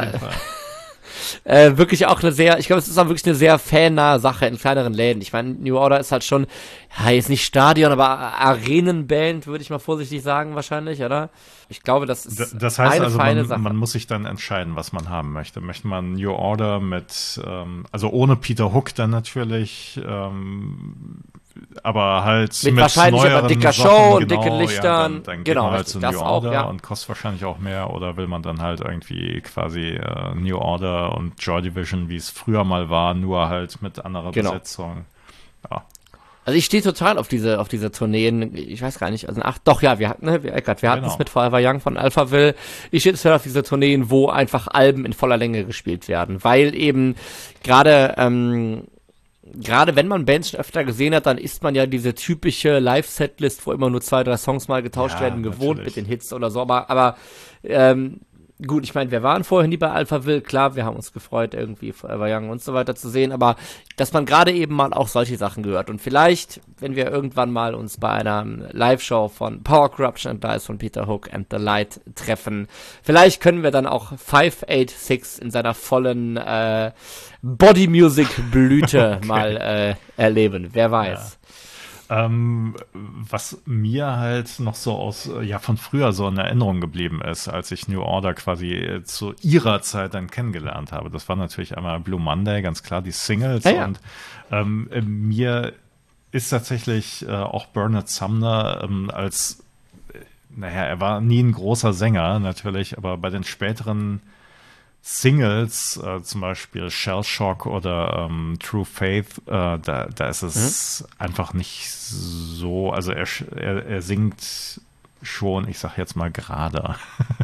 Äh, wirklich auch eine sehr, ich glaube, es ist auch wirklich eine sehr fannahe Sache in kleineren Läden. Ich meine, New Order ist halt schon, ja, jetzt nicht Stadion, aber Arenenband, würde ich mal vorsichtig sagen, wahrscheinlich, oder? Ich glaube, das ist das heißt eine also, feine man, Sache. man muss sich dann entscheiden, was man haben möchte. Möchte man New Order mit, ähm, also ohne Peter Hook dann natürlich, ähm, aber halt mit, mit wahrscheinlich aber neueren dicker Sachen, Show und genau, dicken ja, Lichtern. dann, dann geht Genau, man halt richtig, zu New das Order auch, ja. und kostet wahrscheinlich auch mehr, oder will man dann halt irgendwie quasi äh, New Order und Joy Division, wie es früher mal war, nur halt mit anderer Genau. Besetzung. Ja. Also ich stehe total auf diese auf diese Tourneen. Ich weiß gar nicht, also ach doch ja, wir hatten ne, wir, Eckart, wir hatten Genau. es mit Forever Young von Alphaville. Ich stehe total auf diese Tourneen, wo einfach Alben in voller Länge gespielt werden, weil eben gerade ähm, gerade wenn man Bands schon öfter gesehen hat, dann ist man ja diese typische Live-Setlist, wo immer nur zwei, drei Songs mal getauscht Ja, werden, gewohnt natürlich. mit den Hits oder so. Aber aber ähm, gut, ich meine, wir waren vorher nie bei Alphaville, klar, wir haben uns gefreut, irgendwie Forever Young und so weiter zu sehen, aber dass man gerade eben mal auch solche Sachen gehört und vielleicht, wenn wir irgendwann mal uns bei einer Live-Show von Power Corruption and Dice von Peter Hook and the Light treffen, vielleicht können wir dann auch five eight six in seiner vollen äh, Body-Music-Blüte Okay. mal äh, erleben, wer weiß. Ähm, was mir halt noch so aus, äh, ja, von früher so in Erinnerung geblieben ist, als ich New Order quasi äh, zu ihrer Zeit dann kennengelernt habe, das war natürlich einmal Blue Monday, ganz klar, die Singles. Ja, ja. Und ähm, äh, mir ist tatsächlich äh, auch Bernard Sumner ähm, als, äh, naja, er war nie ein großer Sänger natürlich, aber bei den späteren Singles, äh, zum Beispiel Shell Shock oder ähm, True Faith, äh, da, da ist es mhm. einfach nicht so, also er, er, er singt schon, ich sag jetzt mal gerade.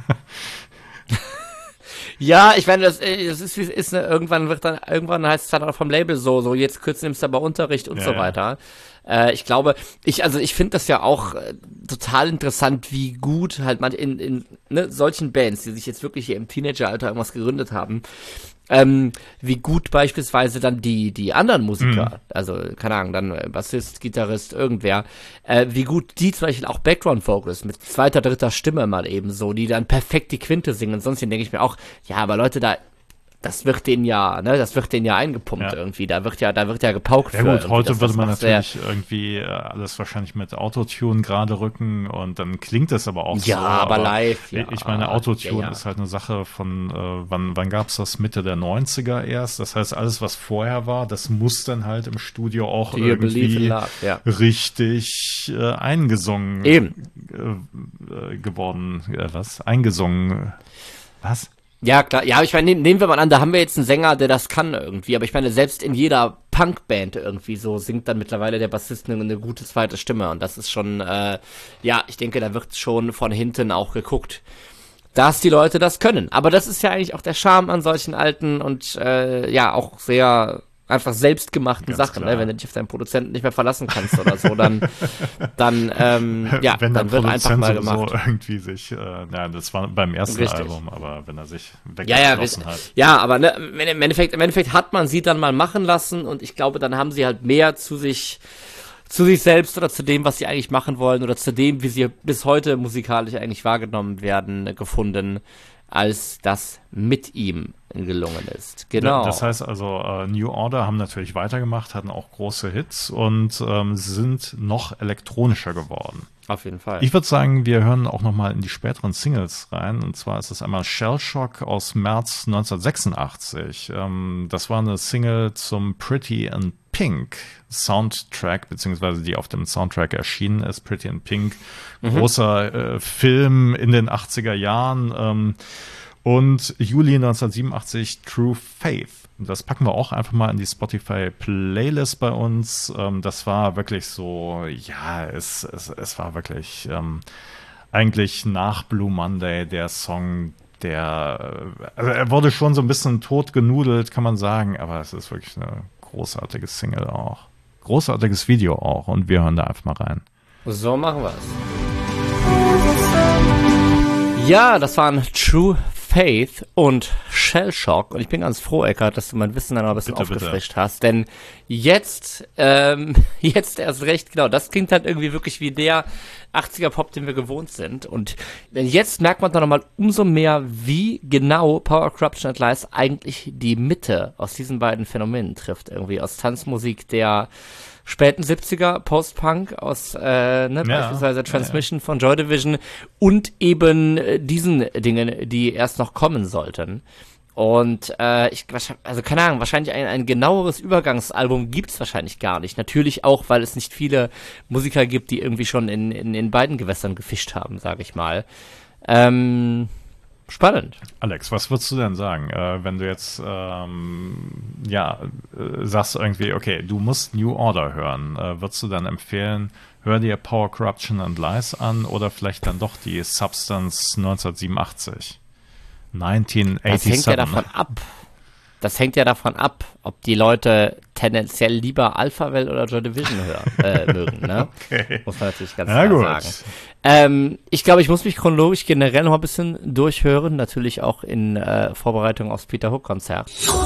Ja, ich meine, das, äh, das ist wie es ist, ne? Irgendwann wird dann, irgendwann heißt es dann auch vom Label so, so jetzt kürzen nimmst du aber Unterricht und Ja, so ja. weiter. Äh, ich glaube, ich, also ich finde das ja auch äh, total interessant, wie gut halt man in, in ne, solchen Bands, die sich jetzt wirklich hier im Teenageralter irgendwas gegründet haben, ähm, wie gut beispielsweise dann die, die anderen Musiker, Mhm. also, keine Ahnung, dann äh, Bassist, Gitarrist, irgendwer, äh, wie gut die zum Beispiel auch Background-Vocals mit zweiter, dritter Stimme mal eben so, die dann perfekt die Quinte singen und sonst denke ich mir auch, ja, aber Leute, da, das wird denen ja, ne, das wird denen ja eingepumpt Ja. irgendwie, da wird ja, da wird ja gepaukt Ja für gut, irgendwie, heute das- würde das man macht sehr- natürlich irgendwie äh, alles wahrscheinlich mit Autotune gerade rücken und dann klingt es aber auch Ja, so. aber live, ja. Ich meine, Autotune Ja, ja. ist halt eine Sache von, äh, wann, wann gab es das? Mitte der neunziger erst. Das heißt, alles, was vorher war, das muss dann halt im Studio auch Do you believe in irgendwie love? Ja. richtig äh, eingesungen Eben. äh, äh, geworden. Äh, was? Eingesungen. Was? Ja, klar. Ja, aber ich meine, nehmen, nehmen wir mal an, da haben wir jetzt einen Sänger, der das kann irgendwie. Aber ich meine, selbst in jeder Punkband irgendwie so singt dann mittlerweile der Bassist eine, eine gute zweite Stimme. Und das ist schon, äh, ja, ich denke, da wird schon von hinten auch geguckt, dass die Leute das können. Aber das ist ja eigentlich auch der Charme an solchen alten und, äh, ja, auch sehr einfach selbstgemachten Ganz Sachen, klar. ne? Wenn du dich auf deinen Produzenten nicht mehr verlassen kannst oder so, dann, dann, ähm, ja, wenn der dann wird einfach Produzent mal sowieso gemacht. irgendwie sich, äh, ja, das war beim ersten Richtig. Album, aber wenn er sich Ja, ja, weggeschlossen hat. ja, aber ne, im Endeffekt, im Endeffekt hat man sie dann mal machen lassen und ich glaube, dann haben sie halt mehr zu sich, zu sich selbst oder zu dem, was sie eigentlich machen wollen oder zu dem, wie sie bis heute musikalisch eigentlich wahrgenommen werden, gefunden, als das mit ihm gelungen ist. Genau. Das heißt also, äh, New Order haben natürlich weitergemacht, hatten auch große Hits und ähm, sind noch elektronischer geworden. Auf jeden Fall. Ich würde sagen, wir hören auch nochmal in die späteren Singles rein. Und zwar ist es einmal Shell Shock aus März neunzehnhundertsechsundachtzig. Ähm, das war eine Single zum Pretty in Pink Soundtrack, beziehungsweise die auf dem Soundtrack erschienen ist. Pretty in Pink, großer äh, Film in den achtziger Jahren. Ähm, und Juli neunzehnhundertsiebenundachtzig True Faith. Das packen wir auch einfach mal in die Spotify-Playlist bei uns. Ähm, das war wirklich so, ja, es, es, es war wirklich ähm, eigentlich nach Blue Monday der Song, der, also er wurde schon so ein bisschen tot genudelt, kann man sagen, aber es ist wirklich eine großartige Single auch. Großartiges Video auch und wir hören da einfach mal rein. So machen wir's. Ja, das waren True Faith und Shell Shock. Und ich bin ganz froh, Eckart, dass du mein Wissen dann noch ein bisschen Bitte, aufgefrischt bitte. hast. Denn jetzt, ähm, jetzt erst recht, genau, das klingt halt irgendwie wirklich wie der achtziger-Pop, den wir gewohnt sind. Und jetzt merkt man dann nochmal umso mehr, wie genau Power, Corruption and Lies eigentlich die Mitte aus diesen beiden Phänomenen trifft. Irgendwie aus Tanzmusik der späten siebziger, Post-Punk aus äh, ne, Ja, beispielsweise Transmission ja, ja. von Joy Division und eben äh, diesen Dingen, die erst noch kommen sollten. Und äh, ich, also keine Ahnung, wahrscheinlich ein, ein genaueres Übergangsalbum gibt's wahrscheinlich gar nicht. Natürlich auch, weil es nicht viele Musiker gibt, die irgendwie schon in, in, in beiden Gewässern gefischt haben, sage ich mal. Ähm, spannend. Alex, was würdest du denn sagen, äh, wenn du jetzt ähm, ja äh, sagst irgendwie, okay, du musst New Order hören, äh, würdest du dann empfehlen, hör dir Power, Corruption and Lies an oder vielleicht dann doch die Substance neunzehnhundertsiebenundachtzig? Das hängt ja davon ab. Das hängt ja davon ab, ob die Leute tendenziell lieber Alphaville oder Joy Division hören, äh, mögen, ne? Okay. Muss man natürlich ganz Na klar gut. sagen. Ähm, ich glaube, ich muss mich chronologisch generell noch ein bisschen durchhören, natürlich auch in äh, Vorbereitung aufs Peter Hook Konzert.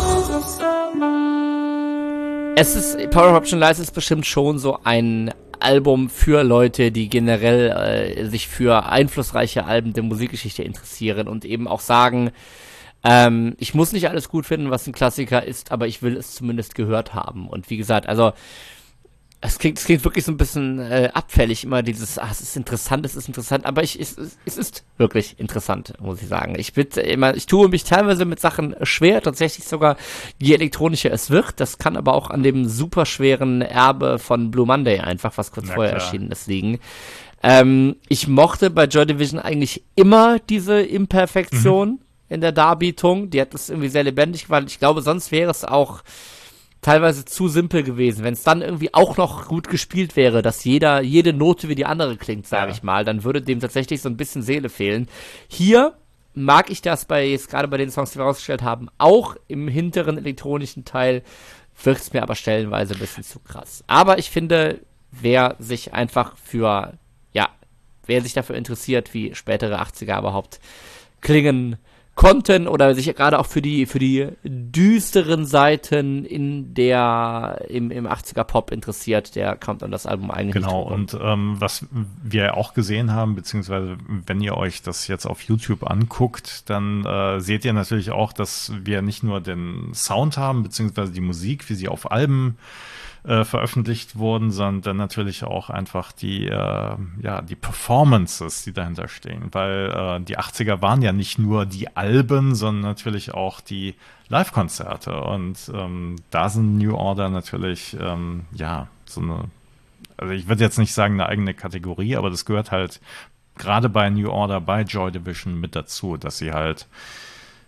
Es ist, Power Corruption Lies ist bestimmt schon so ein Album für Leute, die generell äh, sich für einflussreiche Alben der Musikgeschichte interessieren und eben auch sagen, ähm, ich muss nicht alles gut finden, was ein Klassiker ist, aber ich will es zumindest gehört haben. Und wie gesagt, also es klingt, es klingt wirklich so ein bisschen äh, abfällig, immer dieses, ah, es ist interessant, es ist interessant, aber ich, es, es ist wirklich interessant, muss ich sagen. Ich bitte immer, ich tue mich teilweise mit Sachen schwer, tatsächlich sogar, je elektronischer es wird. Das kann aber auch an dem super schweren Erbe von Blue Monday einfach, was kurz Na vorher klar. erschienen ist, liegen. Ähm, ich mochte bei Joy Division eigentlich immer diese Imperfektion mhm. in der Darbietung. Die hat das irgendwie sehr lebendig, weil ich glaube, sonst wäre es auch teilweise zu simpel gewesen. Wenn es dann irgendwie auch noch gut gespielt wäre, dass jeder, jede Note wie die andere klingt, sage Ja. ich mal, dann würde dem tatsächlich so ein bisschen Seele fehlen. Hier mag ich das bei, jetzt gerade bei den Songs, die wir rausgestellt haben, auch im hinteren elektronischen Teil wirkt es mir aber stellenweise ein bisschen zu krass. Aber ich finde, wer sich einfach für, ja, wer sich dafür interessiert, wie spätere achtziger überhaupt klingen konnten oder sich gerade auch für die für die düsteren Seiten in der im, im achtziger Pop interessiert, der kommt an das Album eigentlich Genau, nicht rum. und ähm, was wir auch gesehen haben, beziehungsweise wenn ihr euch das jetzt auf YouTube anguckt, dann äh, seht ihr natürlich auch, dass wir nicht nur den Sound haben, beziehungsweise die Musik, wie sie auf Alben äh, veröffentlicht wurden, sondern natürlich auch einfach die, äh, ja, die Performances, die dahinter stehen, weil äh, die achtziger waren ja nicht nur die Alben, sondern natürlich auch die Live-Konzerte und ähm, da sind New Order natürlich, ähm, ja, so eine, also ich würde jetzt nicht sagen eine eigene Kategorie, aber das gehört halt gerade bei New Order, bei Joy Division mit dazu, dass sie halt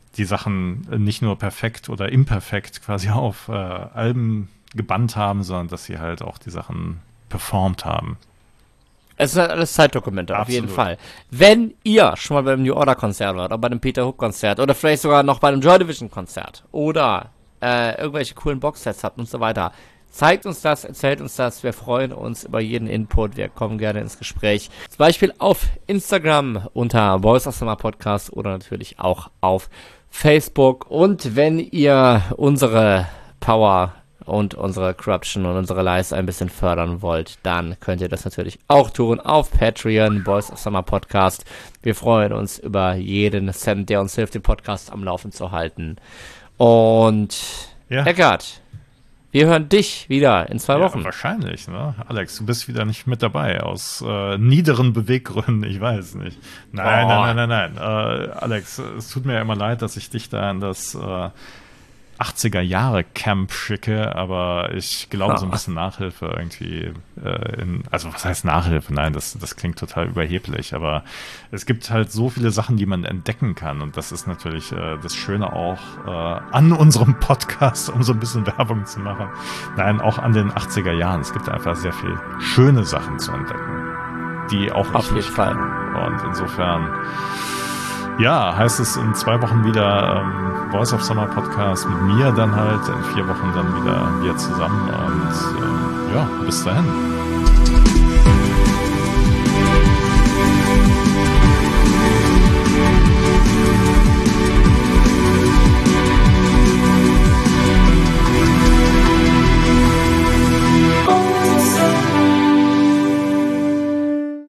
die Sachen nicht nur perfekt oder imperfekt quasi auf äh, Alben gebannt haben, sondern dass sie halt auch die Sachen performt haben. Es sind halt alles Zeitdokumente, Absolut. auf jeden Fall. Wenn ihr schon mal beim New Order Konzert wart, oder bei dem Peter Hook Konzert, oder vielleicht sogar noch bei einem Joy Division Konzert, oder äh, irgendwelche coolen Boxsets habt und so weiter, zeigt uns das, erzählt uns das, wir freuen uns über jeden Input, wir kommen gerne ins Gespräch. Zum Beispiel auf Instagram unter Voice of Summer Podcast oder natürlich auch auf Facebook. Und wenn ihr unsere Power und unsere Corruption und unsere Lives ein bisschen fördern wollt, dann könnt ihr das natürlich auch tun auf Patreon, Voice of Summer Podcast. Wir freuen uns über jeden Cent, der uns hilft, den Podcast am Laufen zu halten. Und Ja. Eckart, wir hören dich wieder in zwei Ja, Wochen. wahrscheinlich, ne? Alex, du bist wieder nicht mit dabei, aus äh, niederen Beweggründen, ich weiß nicht. Nein, Oh. nein, nein, nein, nein. Äh, Alex, es tut mir ja immer leid, dass ich dich da in das äh, achtziger-Jahre-Camp schicke, aber ich glaube, so ein bisschen Nachhilfe irgendwie, äh, in, also was heißt Nachhilfe? Nein, das, das klingt total überheblich, aber es gibt halt so viele Sachen, die man entdecken kann und das ist natürlich äh, das Schöne auch äh, an unserem Podcast, um so ein bisschen Werbung zu machen. Nein, auch an den achtziger Jahren. Es gibt einfach sehr viel schöne Sachen zu entdecken, die auch Auf ich jeden nicht Fall. kann. Und insofern ja, heißt es in zwei Wochen wieder ähm, Voice of Summer Podcast mit mir dann halt, in vier Wochen dann wieder wir zusammen und ähm, ja, bis dahin.